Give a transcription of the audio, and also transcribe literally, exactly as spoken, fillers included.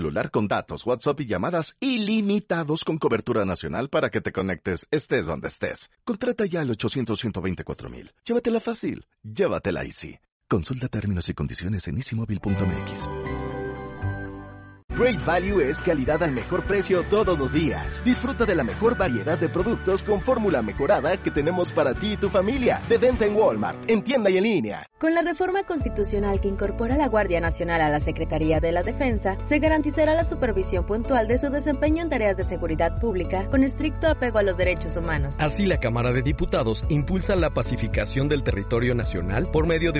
celular con datos, WhatsApp y llamadas ilimitados con cobertura nacional para que te conectes estés donde estés. Contrata ya al ochocientos, ciento veinticuatro mil. Llévatela fácil. Llévatela Easy. Consulta términos y condiciones en easy móvil punto m x. Great Value es calidad al mejor precio todos los días. Disfruta de la mejor variedad de productos con fórmula mejorada que tenemos para ti y tu familia. De venta en Walmart, en tienda y en línea. Con la reforma constitucional que incorpora a la Guardia Nacional a la Secretaría de la Defensa, se garantizará la supervisión puntual de su desempeño en tareas de seguridad pública con estricto apego a los derechos humanos. Así, la Cámara de Diputados impulsa la pacificación del territorio nacional por medio de